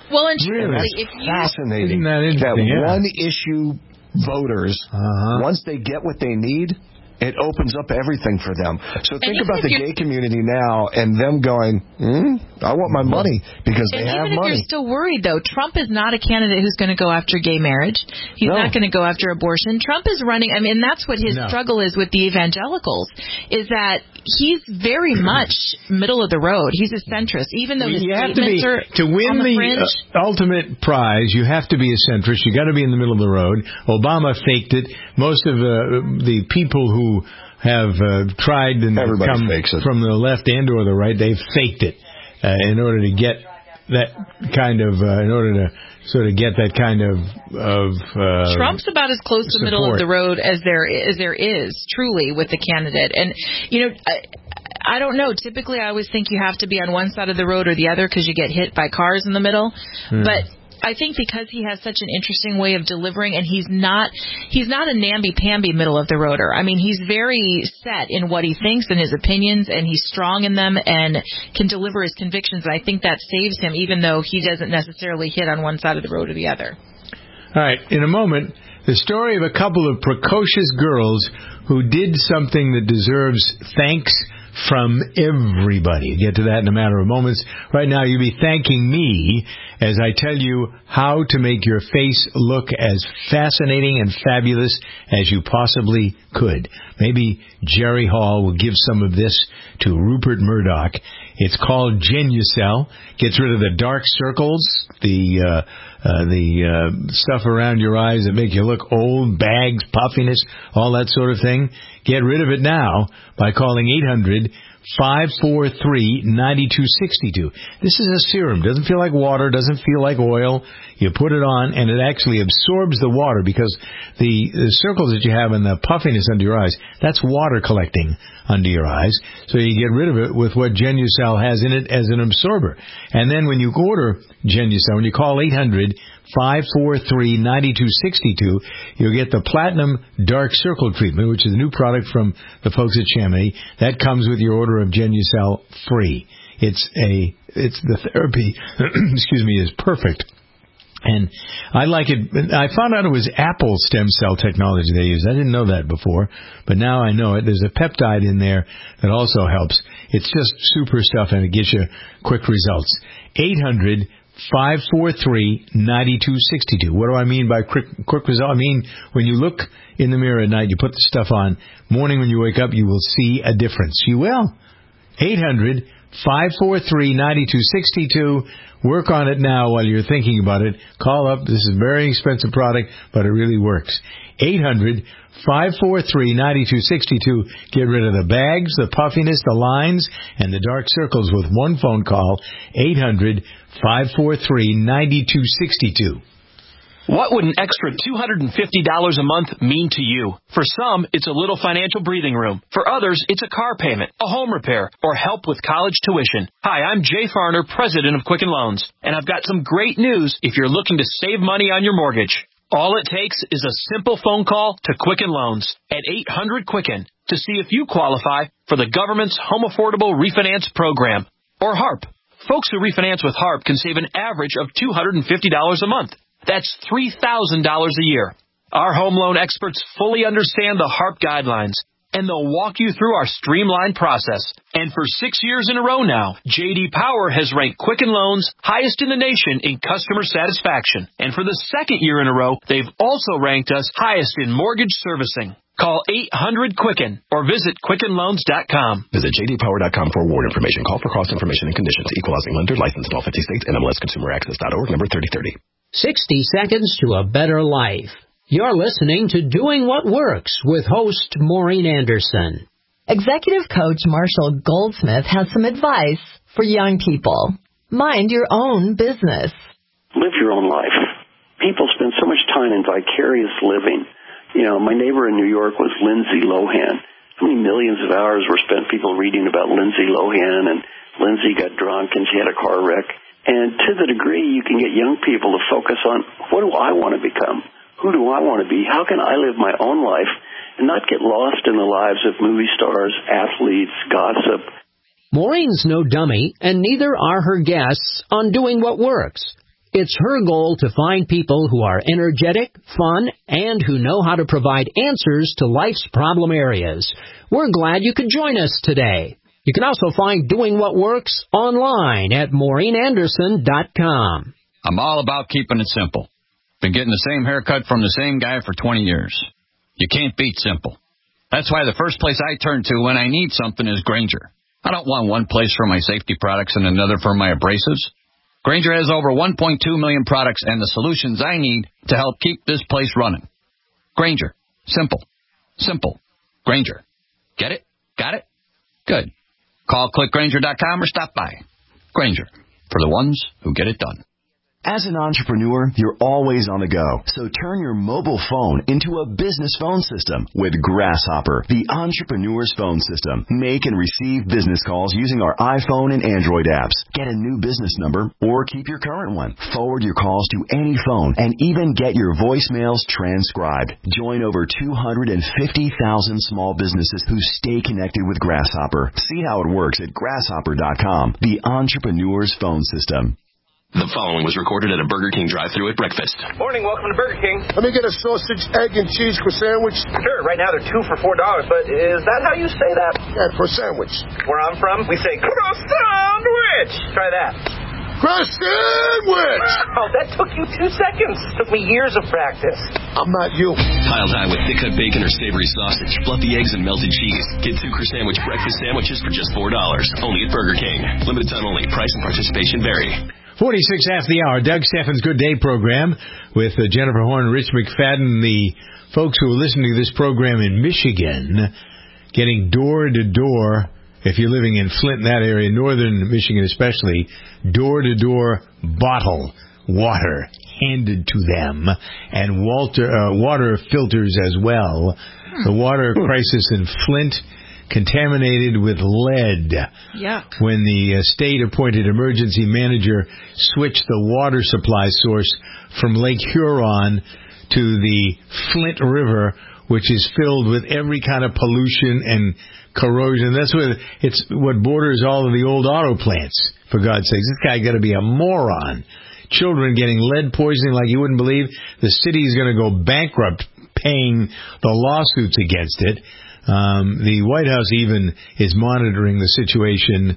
Well, and Really? truly, if you Fascinating. Isn't that interesting? That Yeah. one issue voters, Uh-huh. once they get what they need, it opens up everything for them. So think even about if the you're- gay community now and them going, hmm, I want my money because they And have even if money. you're still worried, though, Trump is not a candidate who's going to go after gay marriage. He's No. not going to go after abortion. Trump is running, I mean, that's what his No. struggle is with the evangelicals, is that he's very much middle of the road. He's a centrist, even though his you have to be statements are to win on the, the fringe. uh, ultimate prize. You have to be a centrist. You got to be in the middle of the road. Obama faked it. Most of the the people who have uh, tried and Everybody come fakes it. from the left and or the right, they've faked it uh, in order to get that kind of uh, in order to sort of get that kind of of uh, Trump's about as close to the middle of support. the road as there as there is, truly, with the candidate. And, you know, I, I don't know. Typically, I always think you have to be on one side of the road or the other because you get hit by cars in the middle. Hmm. But I think because he has such an interesting way of delivering, and he's not he's not a namby-pamby middle of the roader. I mean, he's very set in what he thinks and his opinions, and he's strong in them and can deliver his convictions. And I think that saves him, even though he doesn't necessarily hit on one side of the road or the other. All right, in a moment, the story of a couple of precocious girls who did something that deserves thanks from everybody. Get to that in a matter of moments. Right now, you'll be thanking me as I tell you how to make your face look as fascinating and fabulous as you possibly could. Maybe Jerry Hall will give some of this to Rupert Murdoch. It's called Genucel. Gets rid of the dark circles, the uh, uh, the uh, stuff around your eyes that make you look old, bags, puffiness, all that sort of thing. Get rid of it now by calling eight hundred, five four three, nine two six two. This is a serum. Doesn't feel like water, doesn't feel like oil. You put it on, and it actually absorbs the water because the, the circles that you have and the puffiness under your eyes, that's water collecting under your eyes. So you get rid of it with what Genucel has in it as an absorber. And then when you order Genucel, when you call eight hundred, five four three, nine two six two, you'll get the Platinum Dark Circle Treatment, which is a new product from the folks at Chamonix. That comes with your order of Genucel free. It's a, it's the therapy, excuse me, is perfect. And I like it. I found out it was Apple stem cell technology they use. I didn't know that before, but now I know it. There's a peptide in there that also helps. It's just super stuff, and it gives you quick results. eight hundred, five four three, nine two six two. What do I mean by quick, quick result? I mean, when you look in the mirror at night, you put the stuff on. Morning when you wake up, you will see a difference. You will. eight hundred, five four three, nine two six two. Work on it now while you're thinking about it. Call up. This is a very expensive product, but it really works. eight hundred, five four three, nine two six two. Get rid of the bags, the puffiness, the lines, and the dark circles with one phone call. eight hundred, five four three, nine two six two. What would an extra two hundred fifty dollars a month mean to you? For some, it's a little financial breathing room. For others, it's a car payment, a home repair, or help with college tuition. Hi, I'm Jay Farner, president of Quicken Loans, and I've got some great news if you're looking to save money on your mortgage. All it takes is a simple phone call to Quicken Loans at eight hundred Quicken to see if you qualify for the government's Home Affordable Refinance Program, or HARP. Folks who refinance with HARP can save an average of two hundred fifty dollars a month. That's three thousand dollars a year. Our home loan experts fully understand the HARP guidelines, and they'll walk you through our streamlined process. And for six years in a row now, J D Power has ranked Quicken Loans highest in the nation in customer satisfaction. And for the second year in a row, they've also ranked us highest in mortgage servicing. Call eight hundred Quicken or visit Quicken Loans dot com. Visit J D Power dot com for award information. Call for cost information and conditions. Equal housing lender. Licensed in all fifty states. N M L S Consumer Access dot org. Number thirty thirty. sixty seconds to a better life. You're listening to Doing What Works with host Maureen Anderson. Executive coach Marshall Goldsmith has some advice for young people. Mind your own business. Live your own life. People spend so much time in vicarious living. You know, my neighbor in New York was Lindsay Lohan. How many millions of hours were spent people reading about Lindsay Lohan, and Lindsay got drunk and she had a car wreck. And to the degree you can get young people to focus on, what do I want to become? Who do I want to be? How can I live my own life and not get lost in the lives of movie stars, athletes, gossip? Maureen's no dummy, and neither are her guests on Doing What Works. It's her goal to find people who are energetic, fun, and who know how to provide answers to life's problem areas. We're glad you could join us today. You can also find Doing What Works online at Maureen Anderson dot com. I'm all about keeping it simple. Been getting the same haircut from the same guy for twenty years. You can't beat simple. That's why the first place I turn to when I need something is Grainger. I don't want one place for my safety products and another for my abrasives. Grainger has over one point two million products and the solutions I need to help keep this place running. Grainger. Simple. Simple. Grainger. Get it? Got it? Good. Call click grainger dot com or stop by. Grainger. For the ones who get it done. As an entrepreneur, you're always on the go. So turn your mobile phone into a business phone system with Grasshopper, the entrepreneur's phone system. Make and receive business calls using our iPhone and Android apps. Get a new business number or keep your current one. Forward your calls to any phone and even get your voicemails transcribed. Join over two hundred fifty thousand small businesses who stay connected with Grasshopper. See how it works at grasshopper dot com, the entrepreneur's phone system. The following was recorded at a Burger King drive-thru at breakfast. Morning, welcome to Burger King. Let me get a sausage, egg, and cheese croissant sandwich. Sure, right now they're two for four dollars, but is that how you say that? Yeah, for sandwich. Where I'm from, we say croissant-wich. Try that. Croissant-wich! Wow, that took you two seconds. Took me years of practice. I'm not you. Piled high with thick-cut bacon or savory sausage, fluffy eggs, and melted cheese. Get two croissant sandwich breakfast sandwiches for just four dollars. Only at Burger King. Limited time only. Price and participation vary. forty-six after the hour, Doug Steffens' Good Day program with uh, Jennifer Horn and Rich McFadden, the folks who are listening to this program in Michigan, getting door-to-door, if you're living in Flint, in that area, northern Michigan especially, door-to-door bottle water handed to them, and Walter, uh, water filters as well. The water crisis in Flint, contaminated with lead. Yuck. When the uh, state-appointed emergency manager switched the water supply source from Lake Huron to the Flint River, which is filled with every kind of pollution and corrosion. That's what it's what borders all of the old auto plants, for God's sakes. This guy got to be a moron. Children getting lead poisoning like you wouldn't believe. The city is going to go bankrupt paying the lawsuits against it. Um, the White House even is monitoring the situation.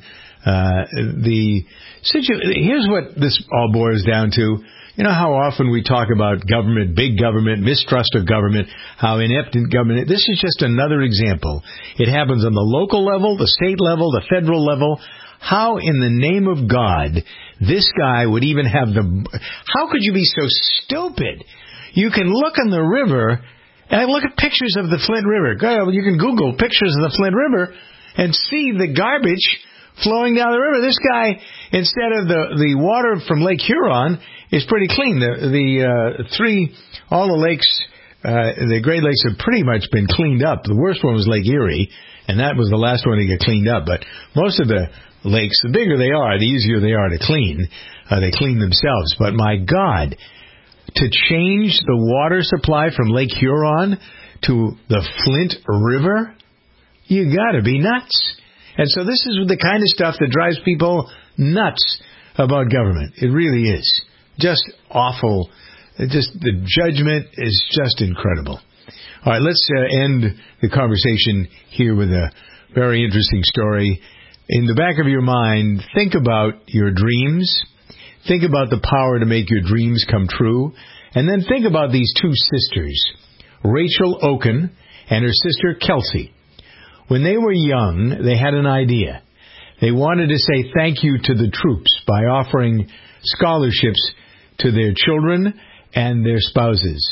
Uh, the situ- Here's what this all boils down to. You know how often we talk about government, big government, mistrust of government, how inept government. This is just another example. It happens on the local level, the state level, the federal level. How in the name of God this guy would even have the... How could you be so stupid? You can look on the river... And I look at pictures of the Flint River. You can Google pictures of the Flint River and see the garbage flowing down the river. This guy, instead of the, the water from Lake Huron, is pretty clean. The, the uh, three, all the lakes, uh, the Great Lakes have pretty much been cleaned up. The worst one was Lake Erie, and that was the last one to get cleaned up. But most of the lakes, the bigger they are, the easier they are to clean. Uh, they clean themselves. But my God... To change the water supply from Lake Huron to the Flint River? You gotta be nuts. And so this is the kind of stuff that drives people nuts about government. It really is. Just awful. It just the judgment is just incredible. All right, let's uh, end the conversation here with a very interesting story. In the back of your mind, think about your dreams. Think about the power to make your dreams come true. And then think about these two sisters, Rachel Oken and her sister Kelsey. When they were young, they had an idea. They wanted to say thank you to the troops by offering scholarships to their children and their spouses.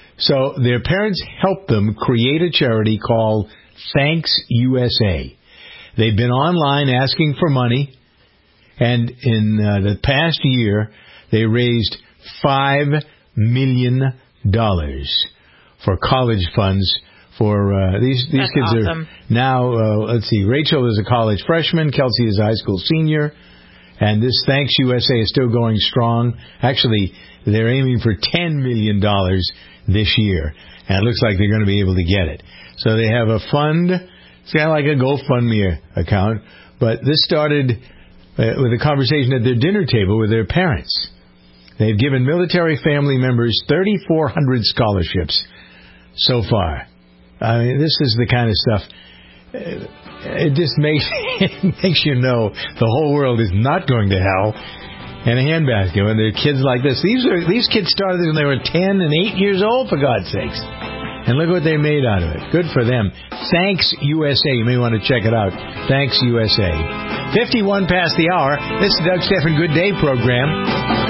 So their parents helped them create a charity called Thanks U S A. They've been online asking for money. And in uh, the past year, they raised five million dollars for college funds for uh, these these That's kids. Awesome. Are now, uh, let's see, Rachel is a college freshman, Kelsey is a high school senior, and this Thanks U S A is still going strong. Actually, they're aiming for ten million dollars this year, and it looks like they're going to be able to get it. So they have a fund. It's kind of like a GoFundMe account, but this started... Uh, with a conversation at their dinner table with their parents. They've given military family members thirty-four hundred scholarships so far. I mean, this is the kind of stuff. It just makes it makes you know the whole world is not going to hell. And a handbasket when they're kids like this. These are these kids started when they were ten and eight years old, for God's sakes. And look what they made out of it. Good for them. Thanks, U S A. You may want to check it out. Thanks, U S A. fifty-one past the hour. This is Doug Stephan Good Day program.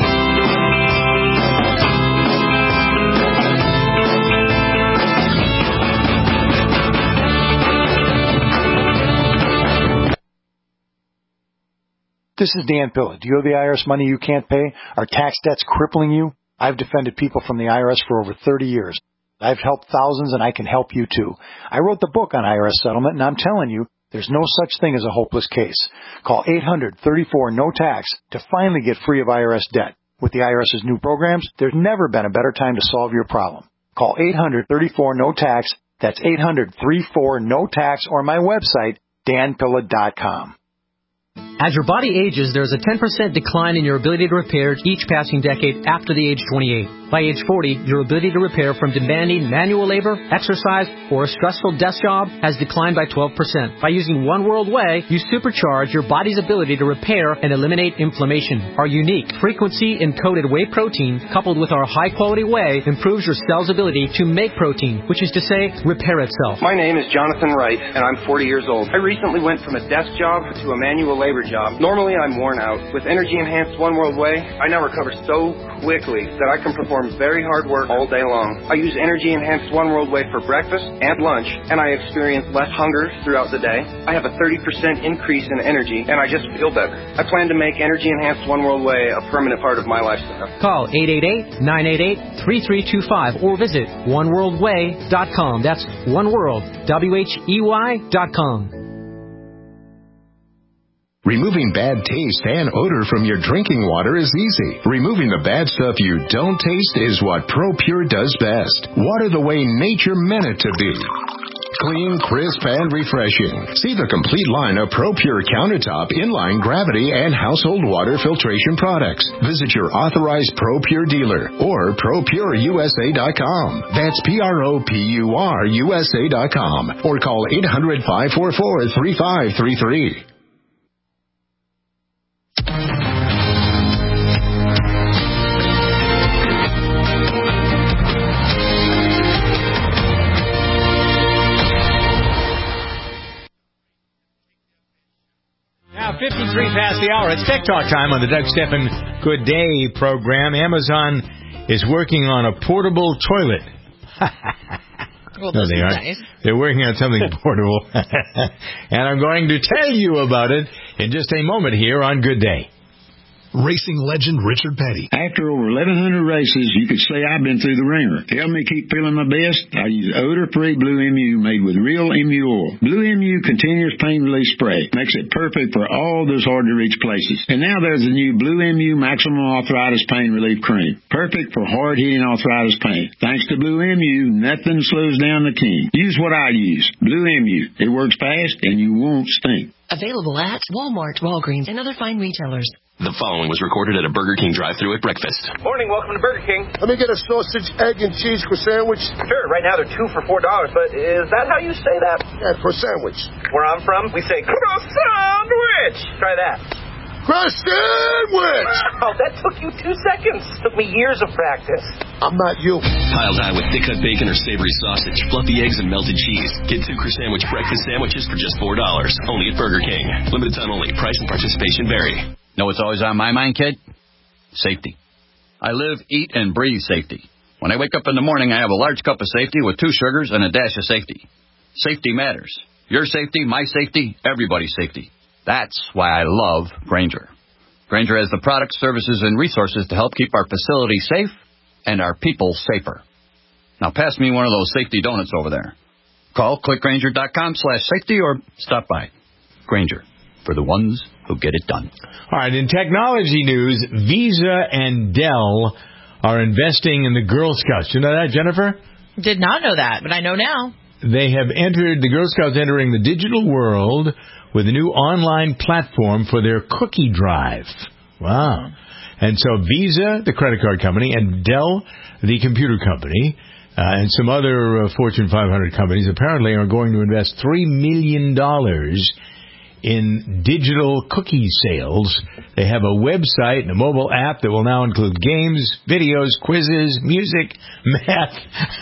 This is Dan Pilla. Do you owe the I R S money you can't pay? Are tax debts crippling you? I've defended people from the I R S for over thirty years. I've helped thousands, and I can help you too. I wrote the book on I R S settlement, and I'm telling you, there's no such thing as a hopeless case. Call eight hundred, thirty-four, no tax to finally get free of I R S debt. With the IRS's new programs, there's never been a better time to solve your problem. Call eight hundred, thirty-four, no tax. That's eight hundred, thirty-four, no tax, or my website, dan pilla dot com. As your body ages, there is a ten percent decline in your ability to repair each passing decade after the age twenty-eight. By age forty, your ability to repair from demanding manual labor, exercise, or a stressful desk job has declined by twelve percent. By using One World Whey, you supercharge your body's ability to repair and eliminate inflammation. Our unique frequency-encoded whey protein, coupled with our high-quality whey, improves your cell's ability to make protein, which is to say, repair itself. My name is Jonathan Wright, and I'm forty years old. I recently went from a desk job to a manual labor job. Normally, I'm worn out. With energy-enhanced One World Whey, I now recover so quickly that I can perform very hard work all day long. I use energy-enhanced One World Whey for breakfast and lunch, and I experience less hunger throughout the day. I have a thirty percent increase in energy, and I just feel better. I plan to make energy-enhanced One World Whey a permanent part of my lifestyle. Call eight eight eight, nine eight eight, three three two five or visit one world whey dot com. That's oneworld, W H E Y dot com. Removing bad taste and odor from your drinking water is easy. Removing the bad stuff you don't taste is what ProPure does best. Water the way nature meant it to be. Clean, crisp, and refreshing. See the complete line of ProPure countertop, inline, gravity, and household water filtration products. Visit your authorized ProPure dealer or pro pure u s a dot com. That's P R O P U R U S A dot com. Or call eight hundred, five four four, three five three three. fifty-three past the hour. It's Tech Talk time on the Doug Stephan Good Day program. Amazon is working on a portable toilet. Well, no, this they is aren't. nice. They're working on something portable. And I'm going to tell you about it in just a moment here on Good Day. Racing legend Richard Petty. After over eleven hundred races, you could say I've been through the ringer. To help me keep feeling my best, I use odor-free Blue M U made with real M U oil. Blue M U continuous pain relief spray makes it perfect for all those hard-to-reach places. And now there's a new Blue M U Maximum Arthritis Pain Relief Cream, perfect for hard-hitting arthritis pain. Thanks to Blue M U, nothing slows down the king. Use what I use, Blue M U. It works fast, and you won't stink. Available at Walmart, Walgreens, and other fine retailers. The following was recorded at a Burger King drive-thru at breakfast. Morning, welcome to Burger King. Let me get a sausage, egg, and cheese croissant sandwich. Sure, right now they're two for four dollars, but is that how you say that? Yeah, croissant sandwich. Where I'm from, we say croissant sandwich. Try that. Croissant sandwich! Wow, that took you two seconds. Took me years of practice. I'm not you. Piled high with thick-cut bacon or savory sausage, fluffy eggs, and melted cheese. Get two croissant sandwich breakfast sandwiches for just four dollars. Only at Burger King. Limited time only. Price and participation vary. Know what's always on my mind, kid? Safety. I live, eat, and breathe safety. When I wake up in the morning, I have a large cup of safety with two sugars and a dash of safety. Safety matters. Your safety, my safety, everybody's safety. That's why I love Grainger. Grainger has the products, services, and resources to help keep our facilities safe and our people safer. Now pass me one of those safety donuts over there. Call click grainger dot com slash safety or stop by. Grainger, for the ones who get it done. All right, in technology news, Visa and Dell are investing in the Girl Scouts. You know that, Jennifer? Did not know that, but I know now. They have entered, the Girl Scouts entering the digital world with a new online platform for their cookie drive. Wow. And so Visa, the credit card company, and Dell, the computer company, uh, and some other uh, Fortune five hundred companies apparently are going to invest three million dollars in digital cookie sales. They have a website and a mobile app that will now include games, videos, quizzes, music, math.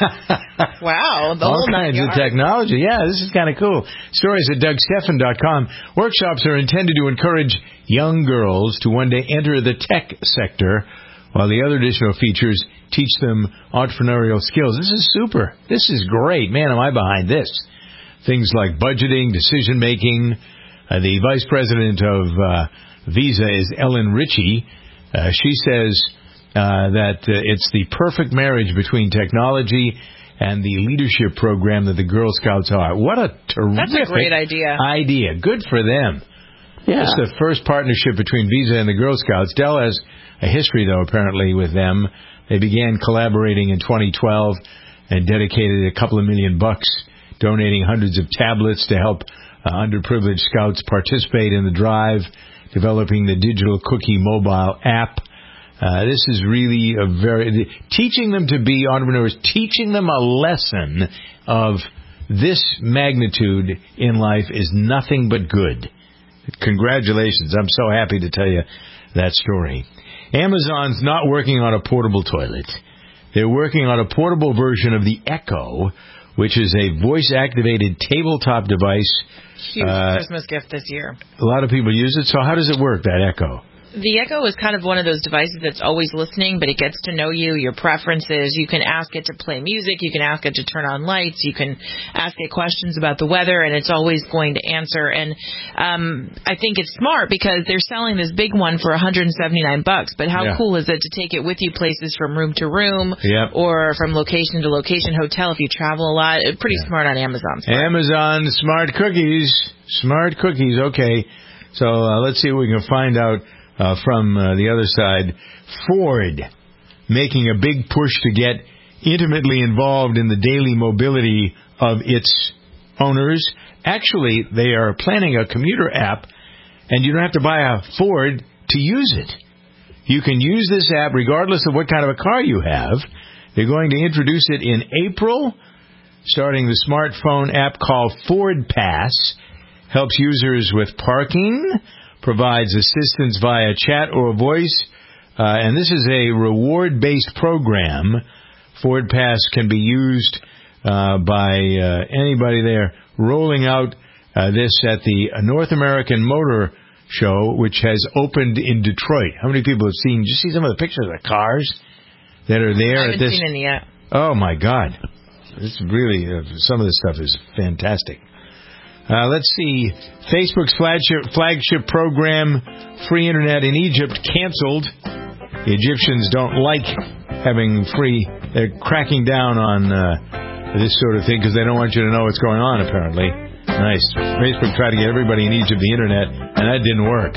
Wow, the all whole kinds nine of yards. technology. Yeah, this is kind of cool. Stories at Doug Stephan dot com. Workshops are intended to encourage young girls to one day enter the tech sector, while the other additional features teach them entrepreneurial skills. This is super. This is great. Man, am I behind this. Things like budgeting, decision-making. Uh, the vice president of uh, Visa is Ellen Ritchie. Uh, she says uh, that uh, it's the perfect marriage between technology and the leadership program that the Girl Scouts are. What a terrific That's a great idea. idea. Good for them. Yeah. It's the first partnership between Visa and the Girl Scouts. Dell has a history, though, apparently, with them. They began collaborating in twenty twelve and dedicated a couple of million bucks, donating hundreds of tablets to help Uh, underprivileged scouts participate in the drive, developing the digital cookie mobile app. Uh, this is really a very... Teaching them to be entrepreneurs, teaching them a lesson of this magnitude in life is nothing but good. Congratulations. I'm so happy to tell you that story. Amazon's not working on a portable toilet. They're working on a portable version of the Echo, which is a voice-activated tabletop device. Huge uh, Christmas gift this year. A lot of people use it. So how does it work, that Echo? The Echo is kind of one of those devices that's always listening, but it gets to know you, your preferences. You can ask it to play music. You can ask it to turn on lights. You can ask it questions about the weather, and it's always going to answer. And um, I think it's smart because they're selling this big one for one hundred seventy-nine bucks. But how Yeah. cool is it to take it with you places from room to room Yep. or from location to location, hotel if you travel a lot? It's pretty smart on Amazon. Smart. Amazon Smart Cookies. Smart Cookies. Okay. So uh, let's see what we can find out uh, from uh, the other side. Ford making a big push to get intimately involved in the daily mobility of its owners. Actually, they are planning a commuter app, and you don't have to buy a Ford to use it. You can use this app regardless of what kind of a car you have. They're going to introduce it in April, starting the smartphone app called Ford Pass. Helps users with parking, provides assistance via chat or voice, uh, and this is a reward-based program. Ford Pass can be used uh, by uh, anybody there. Rolling out uh, this at the North American Motor Show, which has opened in Detroit. How many people have seen? Did you see some of the pictures of the cars that are there? I haven't at this? seen any yet. Oh, my God. This really, uh, some of this stuff is fantastic. Uh, let's see. Facebook's flagship, flagship program, Free Internet in Egypt, canceled. The Egyptians don't like having free. They're cracking down on uh, this sort of thing because they don't want you to know what's going on, apparently. Nice. Facebook tried to get everybody in Egypt the Internet, and that didn't work.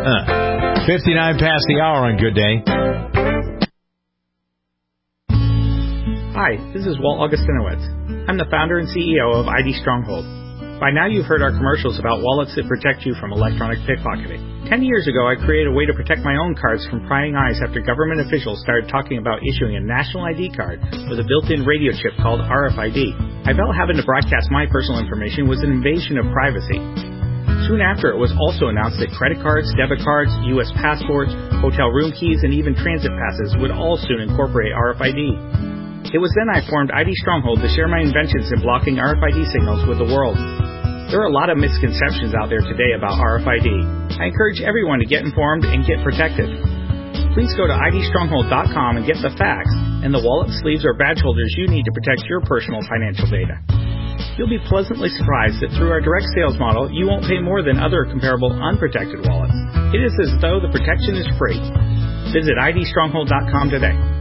Huh. fifty-nine past the hour on Good Day. Hi, this is Walt Augustinowitz. I'm the founder and C E O of I D Stronghold. By now you've heard our commercials about wallets that protect you from electronic pickpocketing. Ten years ago, I created a way to protect my own cards from prying eyes after government officials started talking about issuing a national I D card with a built-in radio chip called R F I D. I felt having to broadcast my personal information was an invasion of privacy. Soon after, it was also announced that credit cards, debit cards, U S passports, hotel room keys, and even transit passes would all soon incorporate R F I D. It was then I formed I D Stronghold to share my inventions in blocking R F I D signals with the world. There are a lot of misconceptions out there today about R F I D. I encourage everyone to get informed and get protected. Please go to I D stronghold dot com and get the facts and the wallet, sleeves, or badge holders you need to protect your personal financial data. You'll be pleasantly surprised that through our direct sales model, you won't pay more than other comparable unprotected wallets. It is as though the protection is free. Visit I D stronghold dot com today.